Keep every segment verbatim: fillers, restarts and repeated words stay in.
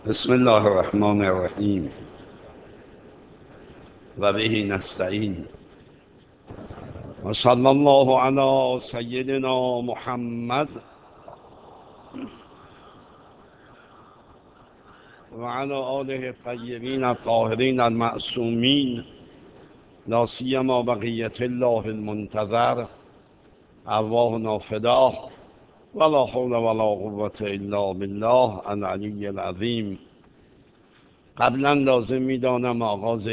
بسم الله الرحمن الرحیم و به نستعین و صلی الله علی سیدنا محمد و علی آله الطیبین الطاهرین المعصومین لا سیما بقیة الله المنتظر ارواحنا فداه ولا حول ولا قوة الا بالله العلی العظیم. قبلا لازم می‌دانم آغاز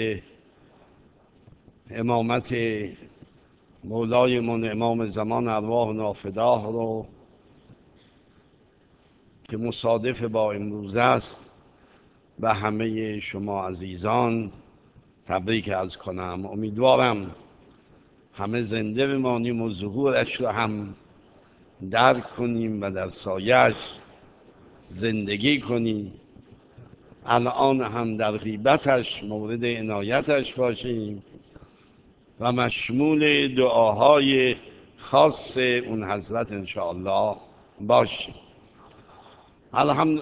امامت مولایمون امام زمان ارواحنا فداه رو که مصادف با امروز است به همه شما عزیزان تبریک عرض کنم. امیدوارم همه زنده بمانیم و ظهورش رو هم درک کنیم و در سایش زندگی کنیم. الان هم در غیبتش مورد عنایتش باشیم و مشمول دعاهای خاص اون حضرت انشاءالله باشیم. الحمد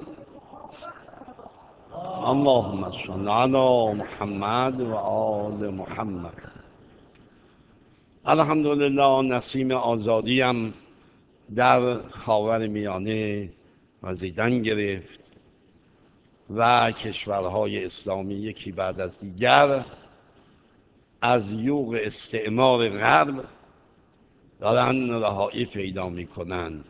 اللهم صل علی محمد و آل محمد. الحمدلله نسیم آزادیم در خاورمیانه وزیدن گرفت و کشورهای اسلامی یکی بعد از دیگر از یوغ استعمار غرب دارن رهایی پیدا میکنن.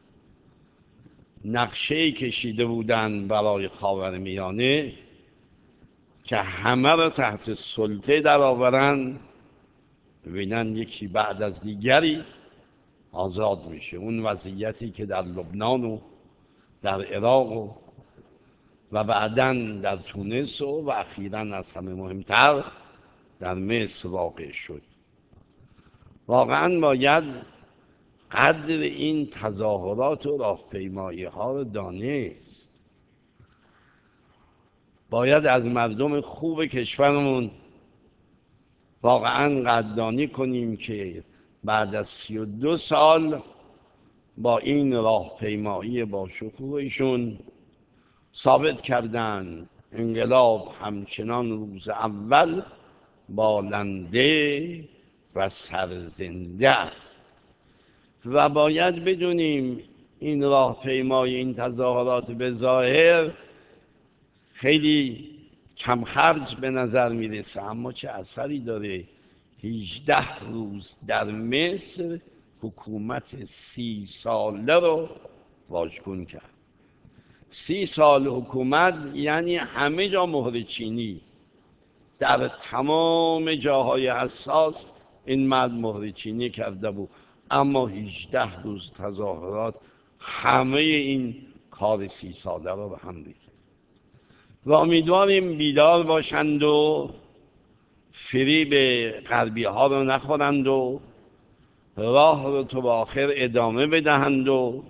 نقشه‌ای کشیده بودن برای خاورمیانه که همه را تحت سلطه درآورن، ببینن یکی بعد از دیگری آزاد میشه. اون وضعیتی که در لبنان و در عراق و و بعداً در تونس و, و اخیراً از همه مهمتر در مصر واقع شد. واقعاً باید قدر این تظاهرات و راهپیمایی ها رو دانست. باید از مردم خوب کشورمون واقعاً قدردانی کنیم که بعد از سی و دو سال با این راهپیمایی با شکوهشون ثابت کردن انقلاب همچنان روز اول بالنده و سرزنده است. و باید بدونیم این راهپیمایی، این تظاهرات به ظاهر خیلی کم خرج به نظر میرسه، اما چه اثری داره. هجده روز در مصر حکومت سی ساله رو واژگون کرد. سی سال حکومت یعنی همه جا مهر چینی، در تمام جاهای حساس این مرد مهر چینی کرده بود، اما هجده روز تظاهرات همه این کار سی ساله رو به هم ریخت. و امیدواریم بیدار باشند و فریب غربی ها رو نخورند و راه رو تا به آخر ادامه بدهند و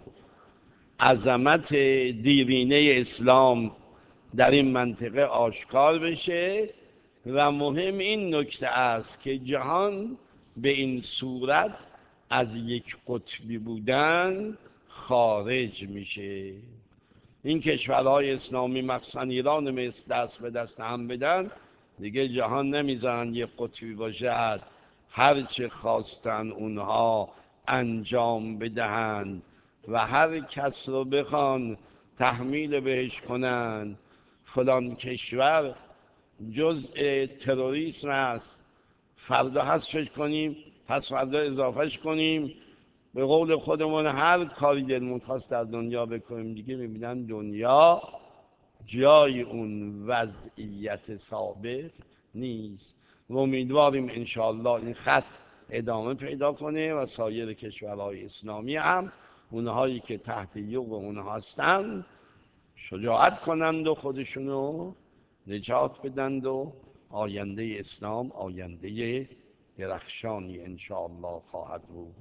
عظمت دیرینه اسلام در این منطقه آشکار بشه. و مهم این نکته است که جهان به این صورت از یک قطبی بودن خارج میشه. این کشورهای اسلامی مخصوصا ایران مثل دست به دست هم بدن، دیگه جهان نمیذارن یک قطبی باشد هر چه خواستن اونها انجام بدهند و هر کس رو بخوان تحمیل بهش کنن فلان کشور جزء تروریسم است، فردا حذفش کنیم پس فردا اضافهش کنیم، به قول خودمون هر کاری دلمون خواست در دنیا بکنیم. دیگه میبینن دنیا جای اون وضعیت سابق نیست. و امیدواریم انشاءالله این خط ادامه پیدا کنه و سایر کشورهای اسلامی هم اونهایی که تحت یوغ اونها هستند شجاعت کنند و خودشونو نجات بدند و آینده اسلام آینده درخشانی انشاءالله خواهد بود.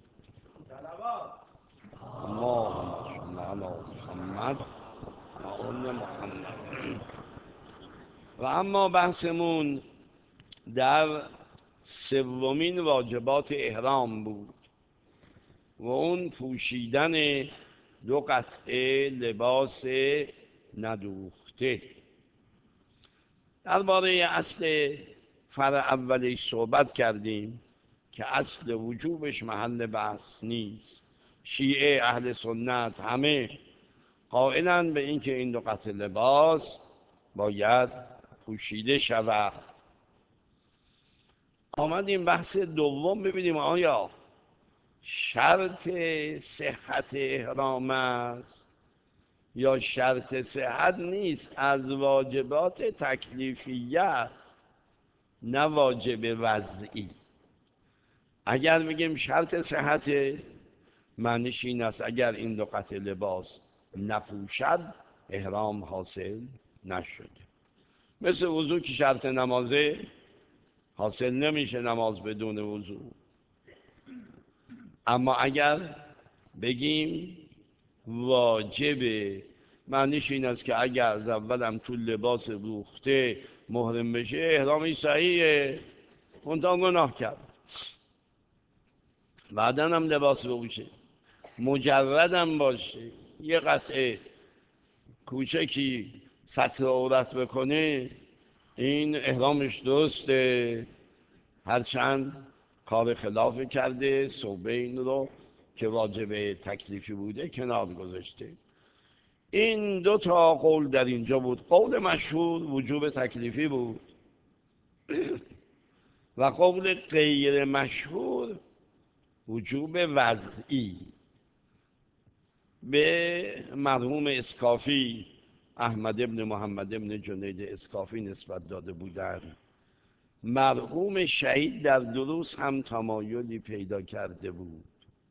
اللهم صل علی محمد و آل محمد. و اما بحثمون در سومین واجبات احرام بود و اون پوشیدن دو قطعه لباس ندوخته دوخته. درباره اصل فرع اولش صحبت کردیم که اصل وجوبش محل بحث نیست. شیعه، اهل سنت همه قائلن به اینکه این دو قطعه لباس باید پوشیده شود. آمدیم بحث دوم ببینیم آیا شرط صحت احرام است یا شرط صحت نیست، از واجبات تکلیفیه است نه واجب وضعی. اگر بگیم شرط صحت، معنیش این است اگر این دو قطعه لباس نپوشد احرام حاصل نشده. مثل وضو که شرط نمازه، حاصل نمیشه نماز بدون وضو. اما اگر بگیم واجبه، معنیش این است که اگر از اولم تو لباس دوخته محرم بشه احرامش صحیحه، منتها گناه کرد. بعداً هم لباس بپوشه، مجردم باشه، یه قطعه کوچکی سطر عورت بکنه، این احرامش درسته، هرچند کار خلاف کرده، صوبین رو که واجب تکلیفی بوده کنار گذاشته. این دو تا قول در اینجا بود. قول مشهور وجوب تکلیفی بود و قول غیر مشهور وجوب وضعی. به مرحوم اسکافی، احمد ابن محمد ابن جنید اسکافی نسبت داده بودند. مرحوم شهید در دروس هم تمایلی پیدا کرده بود.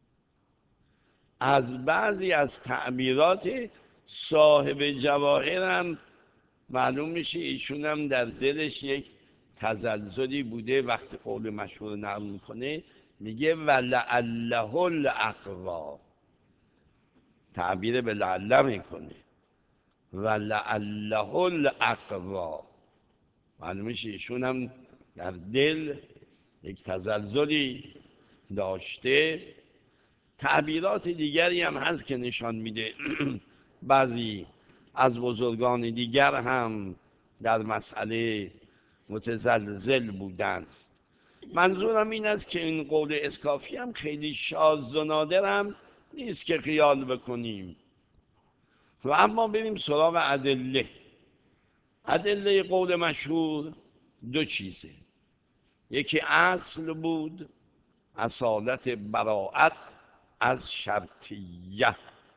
از بعضی از تعبیرات صاحب جواهر هم معلوم میشه ایشون هم در دلش یک تزلزلی بوده. وقتی قول مشهور نقل میکنه میگه ولعله الاقوا، تعبیر به لعله میکنه، ولعله الاقوا، معلوم میشه ایشون هم در دل یک تزلزلی داشته. تعبیرات دیگری هم هست که نشان میده بعضی از بزرگان دیگر هم در مسئله متزلزل بودند. منظورم این است که این قول اسکافی هم خیلی شاذ و نادر هم نیست که خیال بکنیم. و اما بریم سراغ ادله. ادله قول مشهور دو چیزه. یکی اصل بود، اصالت براءت از شرطیت.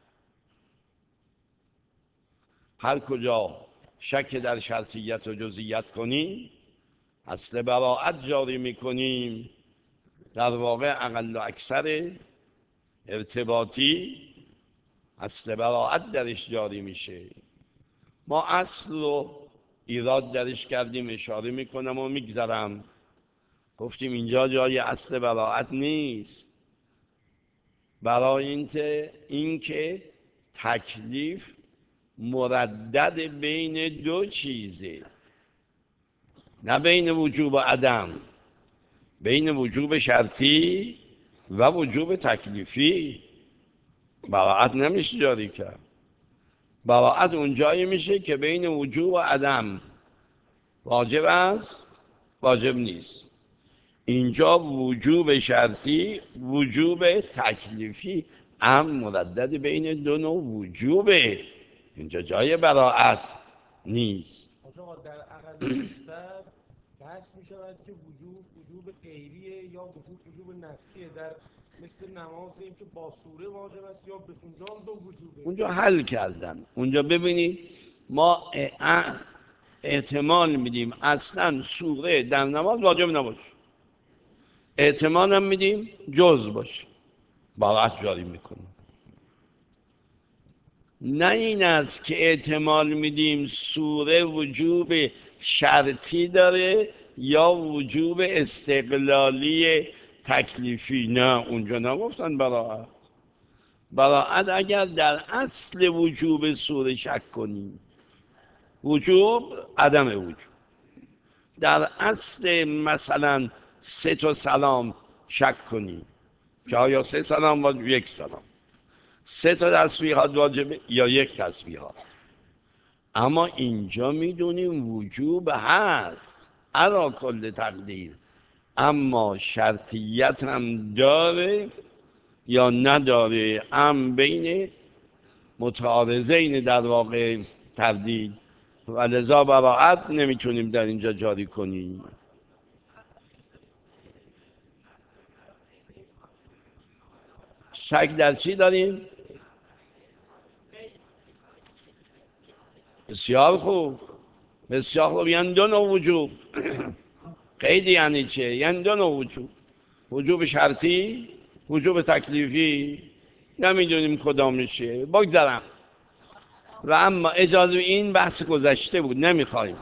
هر کجا شک در شرطیت و جزئیت کنیم اصل براءت جاری میکنیم. در واقع اقل و اکثر ارتباطی اصل براءت درش جاری میشه. ما اصل رو ایراد درش کردیم، اشاره میکنم و میگذرم. گفتیم اینجا جای اصل براءت نیست، برای اینکه تکلیف مردد بین دو چیزه، نه بین وجوب و عدم، بین وجوب شرطی و وجوب تکلیفی. براءت نمیشه جاری کرد. براءت اونجایی میشه که بین وجوب و عدم واجب است واجب نیست. اینجا وجوب شرطی وجوب تکلیفی هم مردد بین دو نوع وجوبه. اینجا جای براءت نیست. آقا در اقل اکثر بحث می شود که وجوب وجوب غیریه یا وجوب وجوب نفسیه. در مثل نماز این که با سوره واجب است یا بخونجان دو وجوبه. اونجا حل کردن. اونجا ببینید ما احتمال میدیم اصلا سوره در نماز واجب نباشه، احتمال هم میدیم جز باشه، براءت جاری میکنیم. نه این است که احتمال میدیم سوره وجوب شرطی داره یا وجوب استقلالی تکلیفی. نه، اونجا نگفتن براءت. براءت اگر در اصل وجوب سوره شک کنیم، وجوب عدم وجوب، در اصل مثلا سه تا سلام شک کنیم که آیا سه سلام و یک سلام، سه تا تسبیحات واجبه یا یک تسبیحات، اما اینجا میدونیم وجوب هست علی کل تقدیر، اما شرطیت هم داره یا نداره، هم بین متعارضین در واقع تردید و لذا براعت نمیتونیم در اینجا جاری کنیم. شک در چی داریم؟ بسیار خوب، بسیار خوب، یعنی دو نوع وجوب. قید یعنی چه؟ یعنی دو نوع وجوب، وجوب شرطی، وجوب تکلیفی، نمیدونیم کدام میشه، بگذارم. و اما اجازه این بحث گذشته بود، نمیخوایم.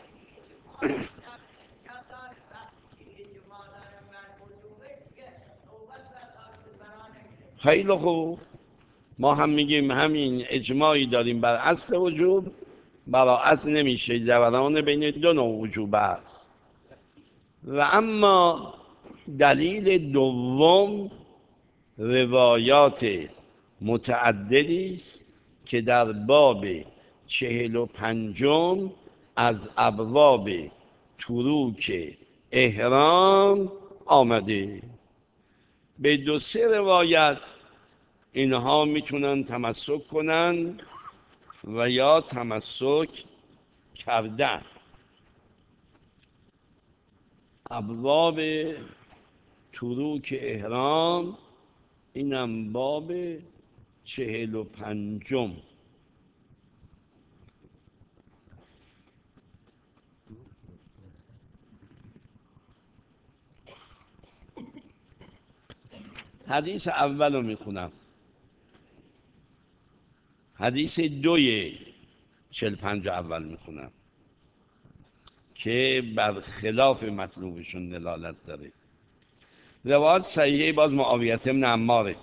خیلی خوب، ما هم میگیم همین اجماعی داریم بر اصل وجوب، براعت نمیشه، دوران بین دو نوع وجوب است. و اما دلیل دوم روایات متعددی است که در باب چهل و پنجم از ابواب تروک احرام آمده. به دو سه روایت اینها میتونن تمسک کنن و یا تمسک کردن. ابواب تروک احرام، اینم باب چهل و پنجم. حدیث اول رو میخونم، حدیث دوی چهل پنج اول میخونم که بر خلاف مطلوبشون دلالت داره. روایت صحیحه باز معاویه بن عماره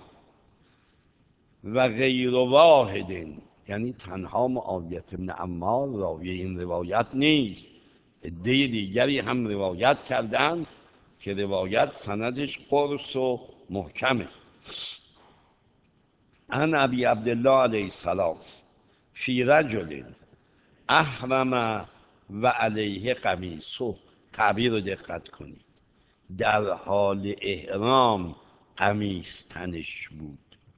و غیر واحد، یعنی تنها معاویه بن عمار راوی این روایت نیست، عده دیگری هم روایت کردن که روایت سندش قرص و محکمه. عن ابی عبدالله علیه السلام فی رجل احرم و علیه قمیصه، تعبیر رو دقت کنید، در حال احرام قمیص تنش بود.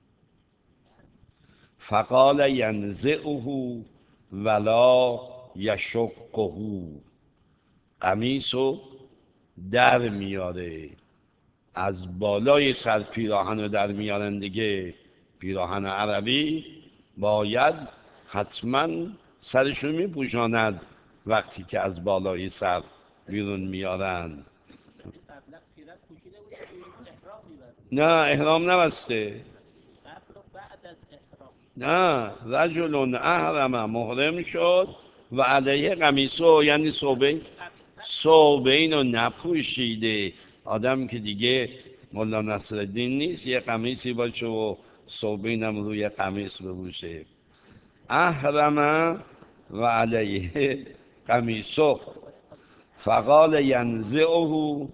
فقال ینزعه ولا یشقه، قمیص رو در میاره، از بالای سر پیراهن رو در میارن دیگه، پیراهن عربی باید حتما سرشون میپوشاند وقتی که از بالای سر بیرون میارن. نه احرام نبسته، نه، رجل احرم محرم شد و علیه قمیصه، یعنی ثوبین، ثوبین رو نپوشیده. آدم که دیگه مولا نصرالدین نیست یه قمیصی باشه و ثوبین هم روی قمیص بپوشه. احرم و علیه قمیصه فقال ینزعه،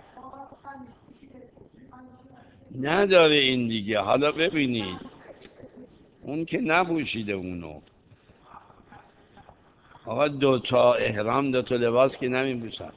نداره این دیگه. حالا ببینید اون که نپوشیده اونو، آقا دو تا احرام دو تا لباس که نمیپوشن.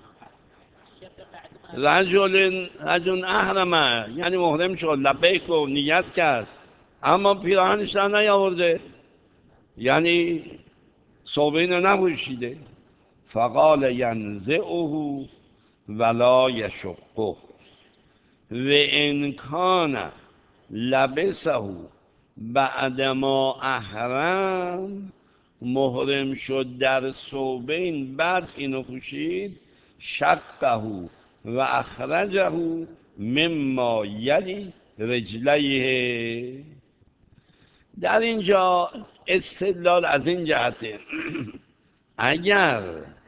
رجل رجل احرمه یعنی محرم شد، لبیک و نیت کرد اما پیراهنش در نیاورده، یعنی ثوبین رو نپوشیده. فقال ینزعه ولا یشقه و ان کان لبسه بعدما احرم، محرم شد در ثوبین بعد اینو پوشید، شقه و اخرجه مما یلی رجلیه. در اینجا استدلال از این جهته اگر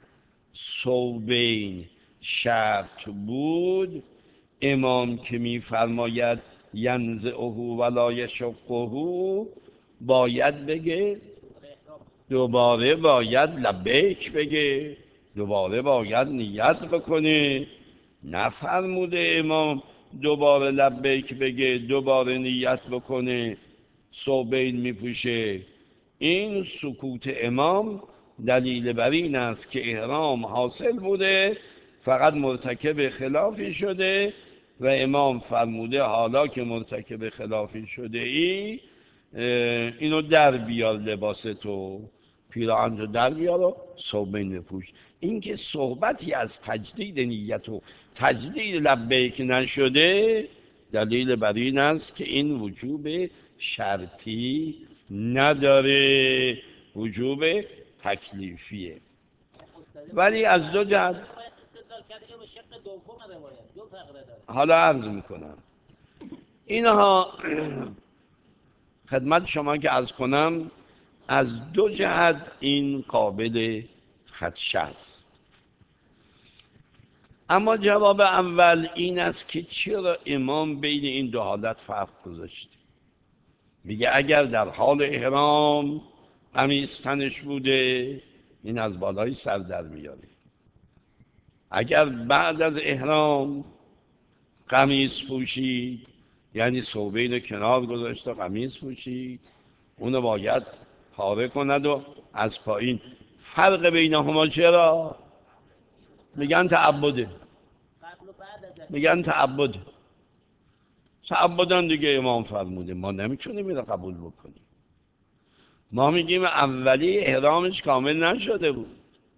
ثوبین شرط بود، امام که میفرماید ینزعه ولا یشقه، باید بگه دوباره باید لبیک بگه، دوباره باید نیت بکنه. نفرموده امام دوباره لبیک بگه، دوباره نیت بکنه، ثوبین میپوشه. این سکوت امام دلیل بر این است که احرام حاصل بوده، فقط مرتکب خلافی شده و امام فرموده حالا که مرتکب خلافی شده ای اینو در بیار، لباس تو، پیراهن رو در بیار و ثوبین بپوش. این که صحبتی از تجدید نیت و تجدید لبیک نشده، دلیل بر این است که این وجوب شرطی نداره، وجوب تکلیفیه. ولی از دو جهت حالا عرض میکنم اینها خدمت شما که عرض کنم از دو جهت این قابل خدشه است. اما جواب اول این است که چرا امام بین این دو حالت فرق گذاشته. میگه اگر در حال احرام قمیص تنش بوده این از بالای سر در میاره، اگر بعد از احرام قمیص پوشید یعنی ثوبین کنار گذاشت و قمیص پوشید اونو باید پاره کند و از پایین. فرق بینهما چرا؟ میگن تعبده، میگن تعبده، تعبدن دیگه. امام فرموده ما نمیتونیم اینو قبول بکنیم. ما میگیم اولی احرامش کامل نشده بود،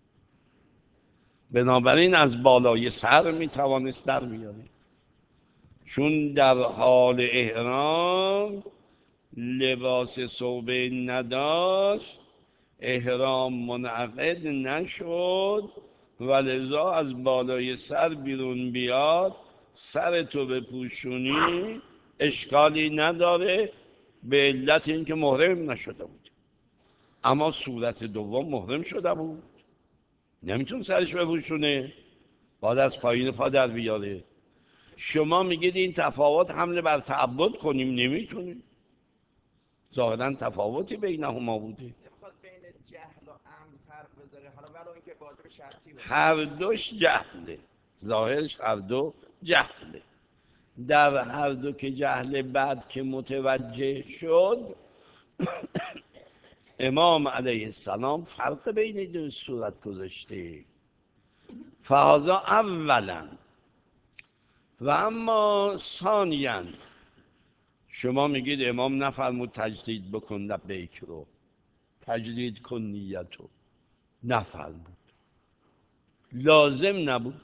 بنابراین از بالای سر میتوانست در بیاره، چون در حال احرام لباس ثوبین نداشت، احرام منعقد نشد و لذا از بالای سر بیرون بیاد، سر تو بپوشونی اشکالی نداره به علت اینکه محرم نشده بود. اما صورت دوم محرم شده بود، نمیتون سرش بپوشونه، باید از پایین پا در بیاره. شما میگید این تفاوت حمله بر تعبد کنیم، نمیتونیم. ظاهرا تفاوتی بینهما بوده. بین جهل و عمد فرق بذاره، حالا ولو اینکه واجب شرطی باشه. هر دوش جهله، ظاهرش هر دو جهله. در هر دو که جهل بعد که متوجه شد امام علیه السلام فرق بین دو صورت گذاشته. فهذا اولا. و اما ثانیاً شما میگید امام نفرمود تجدید بکن لبیک رو، تجدید کن نیت رو، نفرمود، لازم نبود.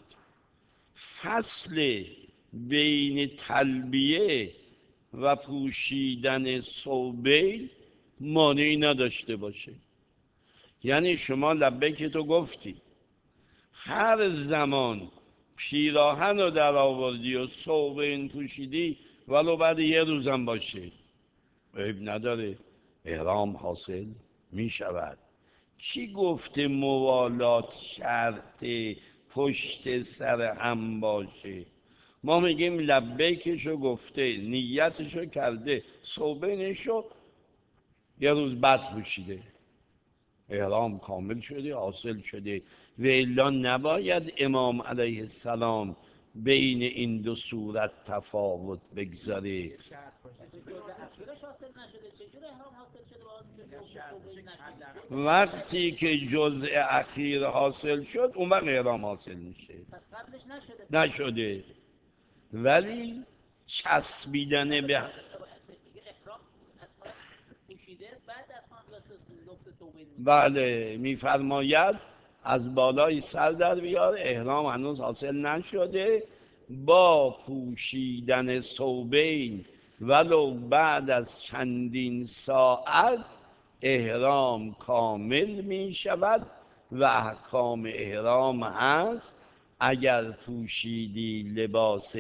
فصل بین تلبیه و پوشیدن ثوبین مانعی نداشته باشه. یعنی شما لبیک تو گفتی، هر زمان پیراهن رو در آوردی و ثوبین پوشیدی ولو بعد یه روزم باشه عیب نداره، احرام حاصل می شود. کی گفته موالات شرط پشت سر هم باشه؟ ما میگیم لبیکشو گفته، نیتشو کرده، ثوبینشو یه روز بعد پوشیده، احرام کامل شده، حاصل شده. و الا نباید امام علیه السلام بین این دو صورت تفاوت بگذاره. وقتی که جزء اخیر حاصل شد اون وقت احرام حاصل میشه، نشده. ولی چسبیدن به بله میفرماید از بالای سر در بیار، احرام هنوز حاصل نشده، با پوشیدن ثوبین ولو بعد از چندین ساعت احرام کامل می شود و احکام احرام هست. اگر پوشیدی لباس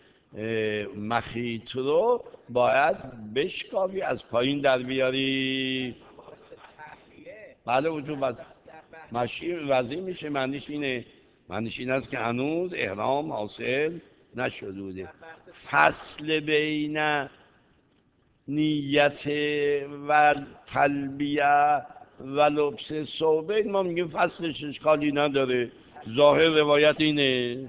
مخیط رو باید بشکافی، از پایین در بیاری. بله وجود بس مشی وضعی میشه، معنیش اینه، معنیش این است که هنوز احرام حاصل نشده بوده. فصل بین نیت و تلبیه و لبس ثوبین ما میگیم فصلش اشکالی نداره، ظاهر روایت اینه.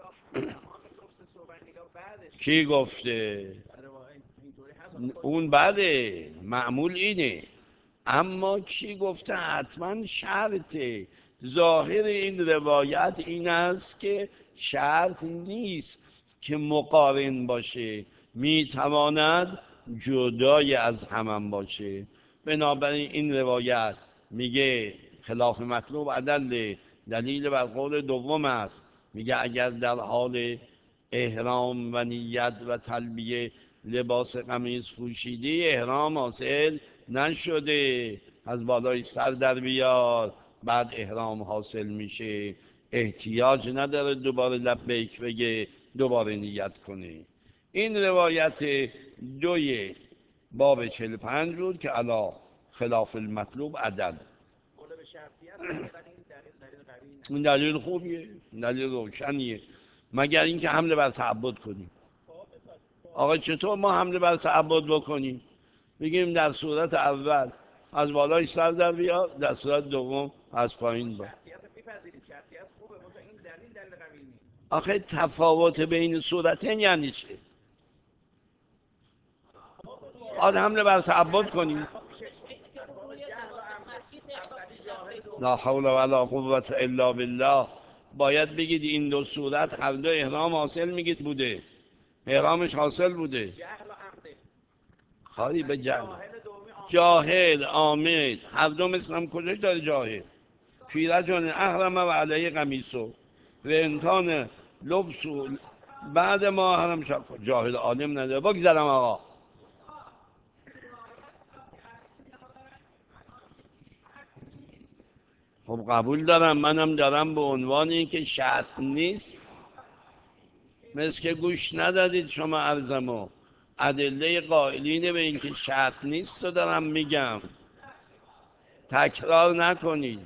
کی گفته؟ اون بعده، معمول اینه. اما کی گفته حتما شرطه؟ ظاهر این روایت این است که شرط نیست که مقارن باشه، میتواند جدای از همان باشه. بنابراین این روایت میگه خلاف مطلوب عدل، دلیل بر قول دوم است. میگه اگر در حال احرام و نیت و تلبیه لباس قمیص پوشیدی، احرام حاصل نشده، از بالای سر در بیار، بعد احرام حاصل میشه، احتیاج نداره دوباره لبیک بگه، دوباره نیت کنه. این روایت دوی باب چهل و پنج بود که علا خلاف المطلوب عدل. قول به شرطیت ولی این دلیل دلیل قوی نه. این دلیل خوبیه، دلیل روشنیه، مگر اینکه حمله بر تعبد کنیم. آقا چطور ما حمله بر تعبد بکنیم؟ بگیم در صورت اول از بالای سر در بیار، در صورت دوم از پایین با. شرطیت میپذیریم، شرطیت خوبه، منتها این دلیل دلیل قوی نیست. آخه تفاوت بین صورتین یعنی چه؟ باید حمله بر تعبد کنیم. لا حول ولا قوة الا بالله. باید بگید این دو صورت هر دو احرام حاصل میگید بوده، احرامش حاصل بوده. جهل و عمده. خواهی به جهل، جاهل دومی آمد. جاهل عامد، هر دو مثل هم کجاش داره جاهل؟ فی رجل احرم و علیه قمیصو و انتان لبسو بعد ما حرم شد. جاهل عالم نداره. بگذارم آقا. خب قبول دارم، منم دارم به عنوان این که شرط نیست، مثل که گوش ندادید شما عرضمو. ادله قائلین به این که شرط نیست رو دارم میگم، تکرار نکنید.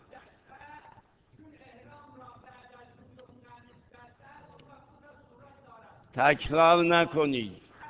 تکرار نکنید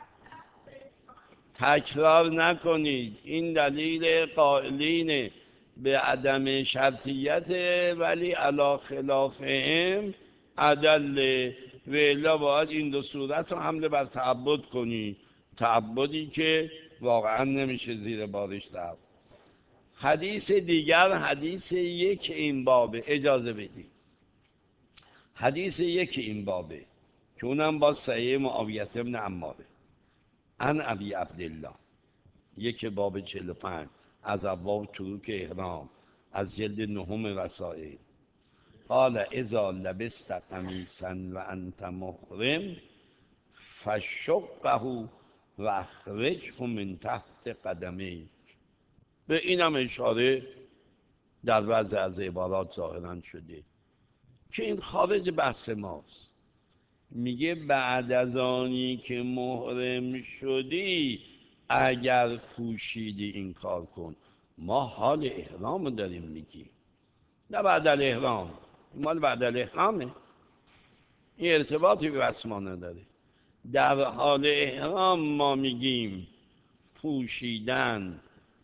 تکرار نکنید این دلیل قائلین به عدم شرطیت، ولی علی خلافهم عدل. و الا باید این دو صورت رو حمله بر تعبد کنی، تعبدی که واقعا نمیشه زیر بارش رفت. حدیث دیگر، حدیث یک این بابه، اجازه بدید. حدیث یک این بابه که اونم با صحیح معاویه بن عماره عن ابی عبدالله، یک باب چهل و پنج از ابواب تروک احرام از جلد نهم رسائل. قال اذا لبست قمیصا و انت محرم فشقه و اخرجه من تحت قدمیک. به اینم اشاره در بعض از عبارات ظاهرا شده که این خارج بحث ماست. میگه بعد از آنی که محرم شدی اگر پوشیدی این کار کن. ما حال احرام داریم میگیم، نه بعد الاحرام. مال بعد الاحرامه، این ارتباطی به بسما نداره. در حال احرام ما میگیم پوشیدن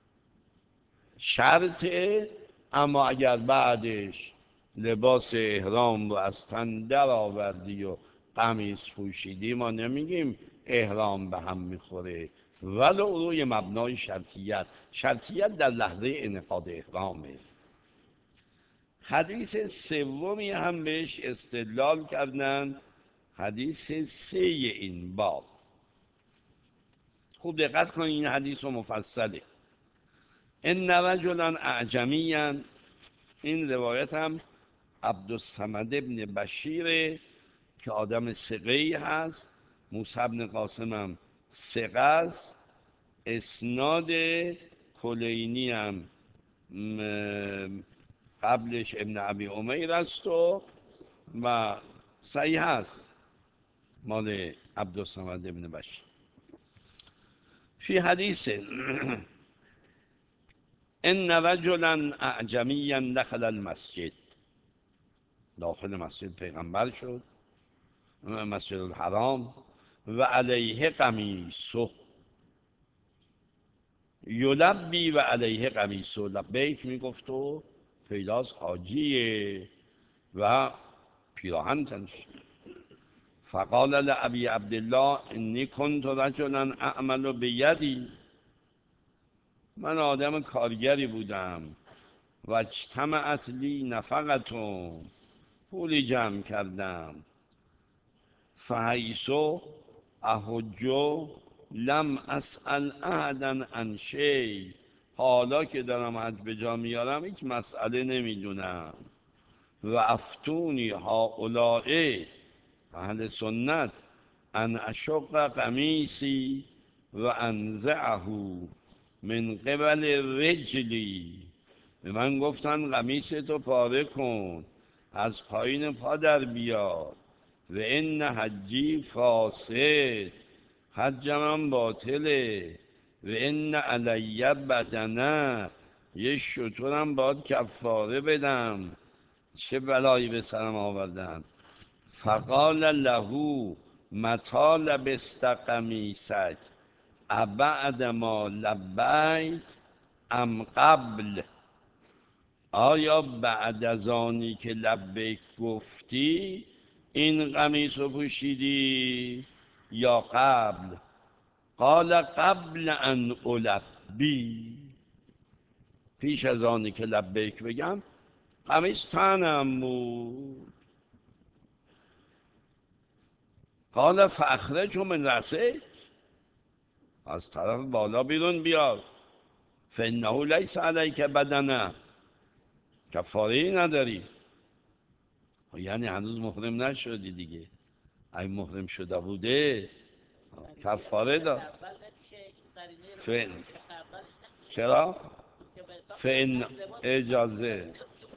شرطه، اما اگر بعدش لباس احرام رو از تن در آوردی و قمیص پوشیدی، ما نمیگیم احرام به هم میخوره، ولو روی مبنای شرطیت. شرطیت در لحظه انعقاد احرامه. حدیث سومی هم بهش استدلال کردن، حدیث سه این باب. خوب دقت کنید، این حدیث رو مفصله. ان رجلا اعجمیا، این روایت هم عبدالصمد ابن بشیر که آدم ثقه‌ای هست، موسی بن قاسم هم ثقه است، اسناد کلینی هم قبلش ابن ابی امیر است و و صحیح هست، مال عبدالصمد ابن بشیر. فی حدیث ان رجلا اعجمیا دخل المسجد، داخل مسجد پیغمبر شد، مسجد الحرام، و علیه قمیصه یلبی و علیه قمیصه، لبیک میگفت و پیلاز حاجیه و پیراهن تنش. فقال لابی عبدالله انی کنت رجلا اعمل بیدی، من آدم کارگری بودم و اجتمعت لی نفقتون، پولی جمع کردم، فحیثو احجو لم اسأل احدا عن شی، حالا که دارم حج به جا میارم هیچ مسئله نمیدونم. و افتونی هؤلاء اهل سنت ان اشق قمیسی و انزعه من قبل رجلی، به من گفتن قمیص تو پاره کن، از پایین پا در بیار. و ان حجی فاسد، حجم باطله. و ان علی بدنه، یه شطورم باید کفاره بدم. چه بلایی به سرم آوردن. فقال له متی لبست قمیصک ابعد ما لبیت ام قبل، آیا بعد از آنی که لبیک گفتی این قمیص رو پوشیدی یا قبل؟ قال قبل ان البی، پیش از آنی که لبیک بگم قمیص تنم بود. قال فاخرجه من رأسک، از طرف بالا بیرون بیار. فانه لیس علیک بدنه، کفاره‌ای نداری. یعنی هنوز محرم نشدی دیگه، اگه محرم شده بوده کفاره دار. فن چرا؟ فن اجازه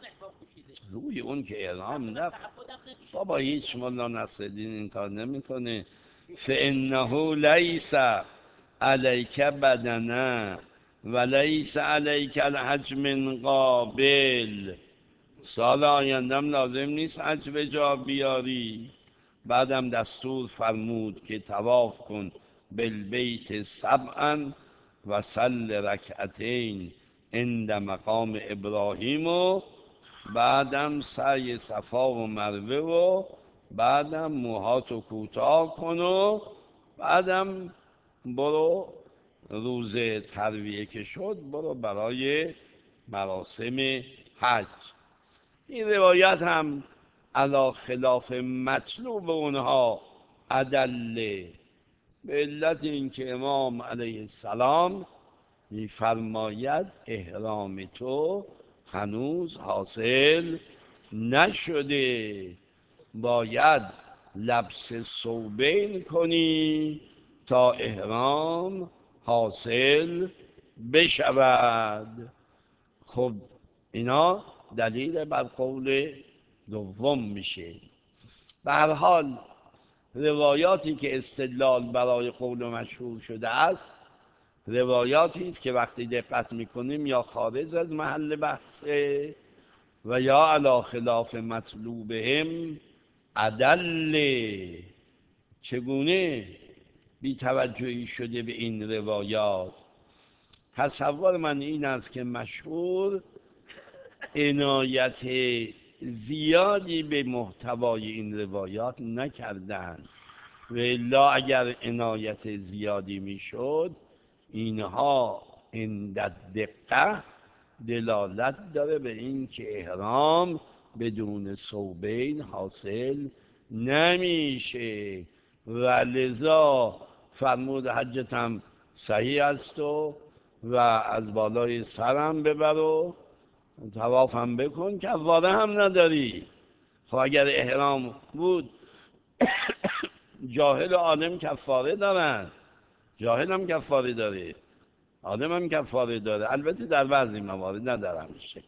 روی اون که اعلام نه بابا، هیچ مولا نصرالدین این کار نمیکنه. فانه لیس علیک بدنه و لیس علیک الحج من قابل، سال آیندم لازم نیست حج به جا بیاری. بعدم دستور فرمود که طواف کن بالبیت سبعا و صل رکعتین عند مقام ابراهیم، و بعدم سعی صفا و مروه، و بعدم موهاتو کوتاه کن، و بعدم برو روز ترویه که شد برو برای مراسم حج. این روایت هم علی خلاف مطلوب اونها ادله، به علت اینکه امام علیه السلام میفرماید احرام تو هنوز حاصل نشده، باید لبس ثوبین کنی تا احرام حاصل بشود. خب اینا دلیل بر قول دوم میشه. به هر حال روایاتی که استدلال برای قول مشهور شده است روایاتی است که وقتی دقت میکنیم یا خارج از محل بحثه و یا علی خلاف مطلوبهم ادله. چگونه بی توجهی شده به این روایات؟ تصور من این است که مشهور عنایت زیادی به محتوای این روایات نکردند، و الا اگر عنایت زیادی میشد اینها عند دقت دلالت داره به این که احرام بدون ثوبین حاصل نمیشه، و لذا فرمود حجتم صحیح است و و از بالای سرم ببر و طوافم بکن، کفاره هم نداری. خب اگر احرام بود جاهل و عالم کفاره دارن، جاهل هم کفاره داره، عالم هم کفاره داره، البته در بعضی موارد ندارم میشه.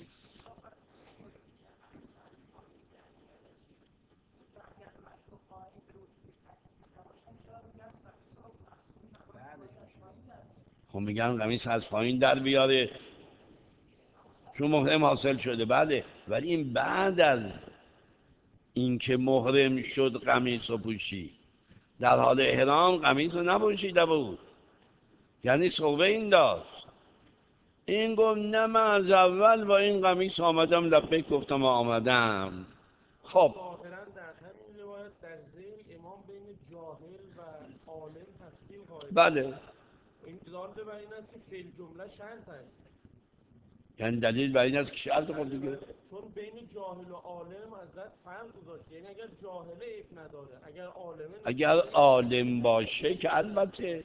خب میگن قمیص از پایین در بیاره چون محرم حاصل شده. بله، ولی این بعد از اینکه محرم شد قمیص رو پوشی، در حال احرام قمیص رو نپوشیده بود، یعنی ثوبین داشت. این گفت نه من از اول با این قمیص آمدم، لبیک گفتم آمدم. خب ظاهراً در همین روایت در ذهن امام بین جاهل و عالم تفصیل قائل. بله این دلیل بر این است که فعل جمله شرط است. یعنی دلیل بر این است که شرط خب دیگه چون بین جاهل و عالم حضرت فرق گذاشت، یعنی اگر جاهله عیب نداره، اگر عالمه اگر عالم باشه که البته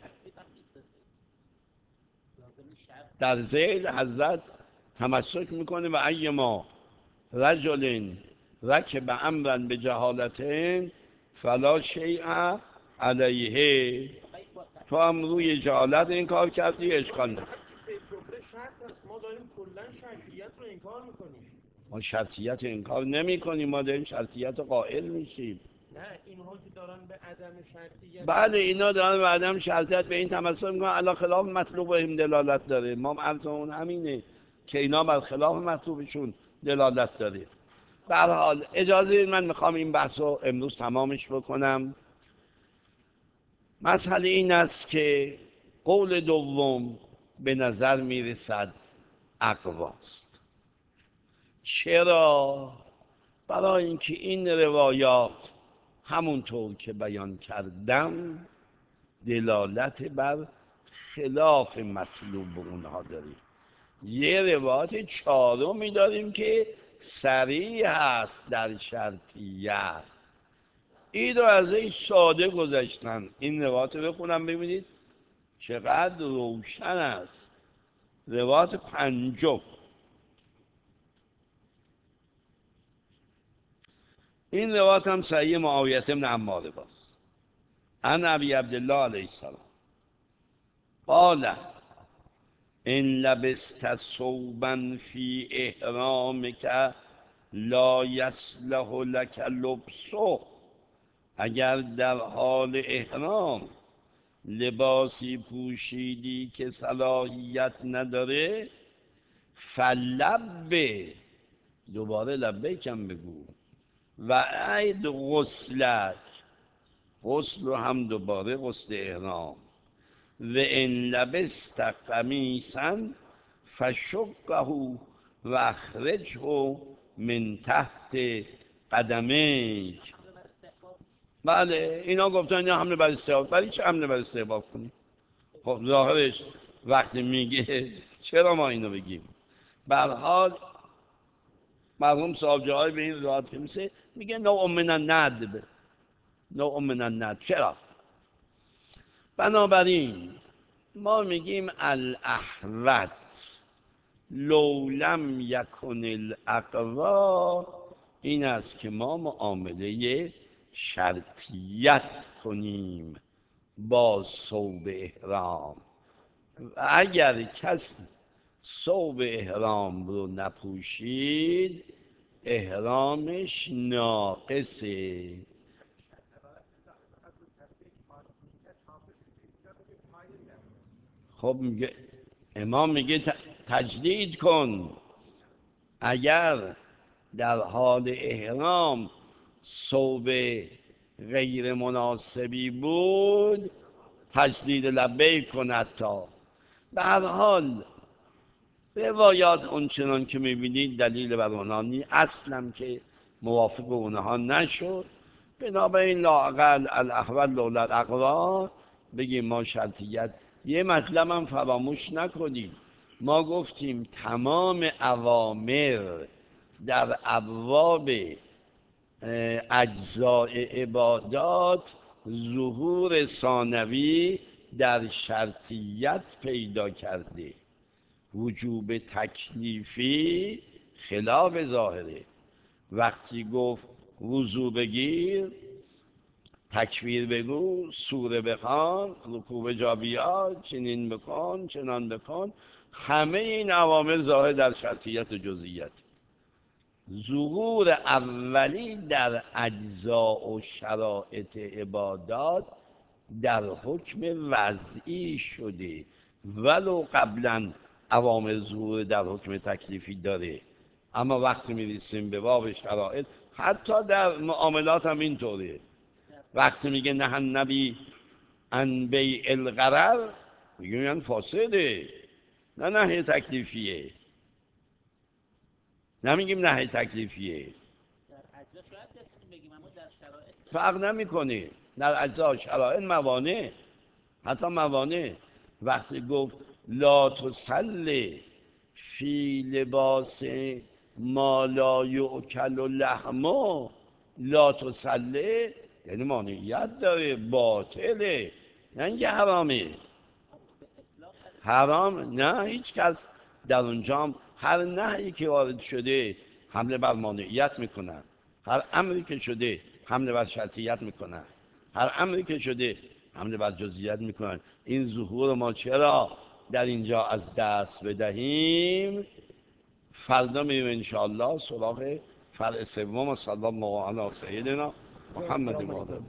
در ذیل حضرت تمسک میکنه و ایما رجل رکب امرا به جهالتین فلا شیء علیه. تو هم روی جهالت این کار کردی، اشکال نداره. جمله شرط است، ما داریم کلا شرطیت رو انکار میکنیم. ما شرطیت انکار نمی کنیم، ما داریم شرطیت رو قائل میشیم. نه اینها که دارن به عدم شرطیت، بله اینا دارن به عدم شرطیت به این تمسک میکنن علی خلاف مطلوب هم دلالت داره. ما عرضمون همینه که اینا بر خلاف مطلوبشون دلالت داره. به هر حال اجازه من میخوام این بحث رو امروز تمامش بکنم. مسئله این است که قول دوم به نظر میرسد اقواست. چرا؟ برای اینکه این روایات همونطور که بیان کردم دلالت بر خلاف مطلوب اونها داره. یه روایت چهارمی داریم که صریح هست در شرطیت، این رو از این ساده گذاشتن. این روایت رو بخونم ببینید چقدر روشن است. روایت پنجم، این روایت هم صحیح معاویه بن عمار باست. عن ابی عبدالله علیه السلام قال ان لبست ثوبا فی احرامک لا یصلح لک لبسه. اگر در حال احرام لباسی پوشیدی که صلاحیت نداره فلبه، دوباره لبیکم بگو، و عید غسلک، غسل رو هم دوباره غسل احرام، و ان لبست قمیصا فشقه و اخرجه من تحت قدمیک. بله اینا گفتن اینا حمله بر استحباب. برای چه حمله بر استحباب کنیم؟ خب ظاهرش وقتی میگه چرا ما اینو بگیم؟ به هر حال مرحوم صاحب جای به این روایت که میسه میگه نوع من الندب، نوع من الندب. چرا؟ بنابراین ما میگیم الاحوط لو لم یکن الاقوا، این است که ما معامله شرطیت کنیم با ثوب احرام. اگر کسی ثوب احرام رو نپوشید احرامش ناقصه. خب میگه امام میگه تجدید کن. اگر در حال احرام ثوب غیر مناسبی بود تجدید لبیک کن. حتی به هر حال روایات اونچنان که میبینید دلیل بر اونها نیست، اصلا که موافق اونها نشد. بنابراین لااقل الاحوال لولا الاقوا بگیم ما شرطیت. یه مطلب هم فراموش نکنید، ما گفتیم تمام اوامر در ابواب اجزای عبادات ظهور ثانوی در شرطیت پیدا کرده. وجوب تکلیفی خلاف ظاهره. وقتی گفت وضو بگیر، تکبیر بگو، سوره بخوان، رکوع به جا بیار، چنین بکن، چنان بکن، همه این اوامر ظاهر در شرطیت و جزئیت. ظهور اولی در اجزا و شرایط عبادات در حکم وضعی شده، ولو قبلا اوامر ظهور در حکم تکلیفی داره. اما وقتی میرسیم به باب شرایط، حتی در معاملات هم اینطوره. وقتی میگه نه النبی ان بیع الغرر میگه یعنی فاسده، نه نهی تکلیفیه. نمیگیم نهی تکلیفیه. در اجزا شاید بگیم اما در شرایط فرق نمیکنه. در اجزا شرایط موانع، حتی موانع. وقتی گفت لا تسلی فی لباس ما لا یؤکل لحمه، لا تسلی یعنی مانعیت داره، باطله، نه اینکه حرامه. حرام نه، هیچ کس در اونجا هر نهی که وارد شده حمله بر مانعیت میکنن، هر امری که شده حمله بر شرطیت میکنن، هر امری که شده حمله بر جزئیات میکنن. این ظهور ما چرا در اینجا از دست بدهیم؟ فردا میریم انشاءالله سراغ فرع سوم. صلی الله علی سیدنا محمد.